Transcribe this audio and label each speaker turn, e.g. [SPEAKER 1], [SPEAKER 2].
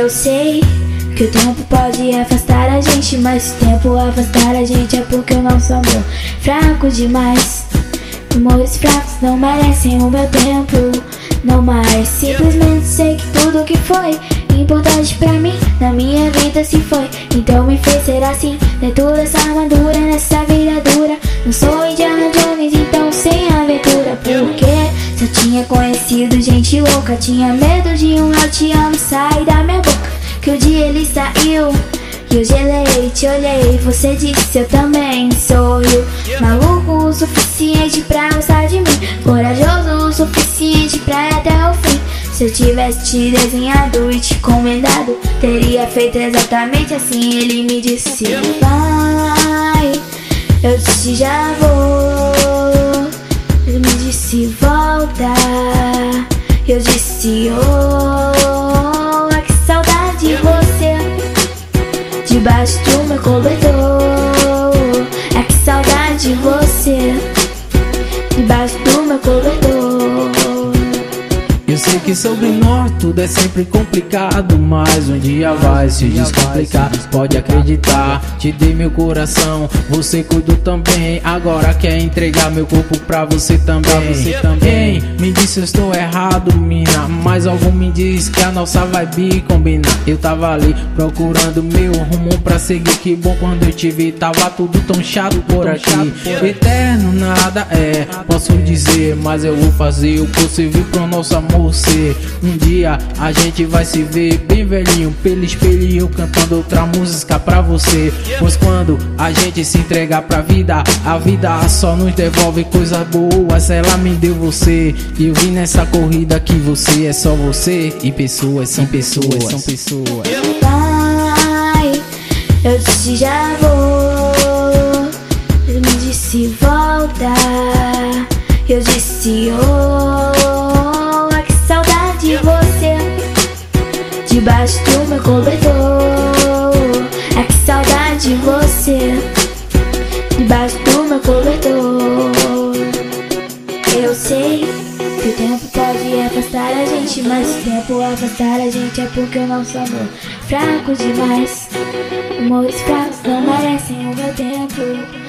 [SPEAKER 1] Eu sei que o tempo pode afastar a gente, mas se o tempo afastar a gente é porque o nosso amor fraco demais. Amores fracos não merecem o meu tempo, não mais. Simplesmente sei que tudo que foi importante pra mim na minha vida se foi, então me fez ser assim. Dentro dessa armadura, nessa vida dura, não sou Indiana Jones, então sem aventura. Porque se eu tinha conhecido gente louca, tinha medo de um eu te amo sair da minha boca. Que o dia ele saiu e eu gelei, te olhei, você disse eu também. Sorriu, maluco o suficiente pra gostar de mim, corajoso o suficiente pra ir até o fim. Se eu tivesse te desenhado e te encomendado, teria feito exatamente assim. Ele me disse vai, eu disse já vou. Ele me disse volta, eu disse oh, que saudade de você debaixo do meu cobertor. É que saudade de você debaixo do meu cobertor.
[SPEAKER 2] Eu sei que sobre nós tudo é sempre complicado, mas um dia vai se descomplicar, pode acreditar. Te dei meu coração, você cuidou também, agora quer entregar meu corpo pra você também. Quem me disse eu estou errado, mina, mas algum me diz que a nossa vibe combina. Eu tava ali procurando meu rumo pra seguir, que bom quando eu te vi, tava tudo tão chato por aqui. Eterno nada é, posso dizer, mas eu vou fazer o possível pro nosso amor ser. Um dia a gente vai se ver bem velhinho, pelo espelho eu cantando outra música pra você. Pois quando a gente se entregar pra vida, a vida só nos devolve coisas boas. Ela me deu você e eu vi nessa corrida que você é só você. E pessoas são pessoas, são pessoas.
[SPEAKER 1] Vai, eu disse já vou. Ele me disse volta, eu disse oh, que saudade de você debaixo do meu cobertor. É que saudade de você debaixo do meu cobertor. Eu sei que o tempo pode afastar a gente, mas se o tempo afastar a gente é porque o nosso amor fraco demais. Amores fracos não merecem o meu tempo.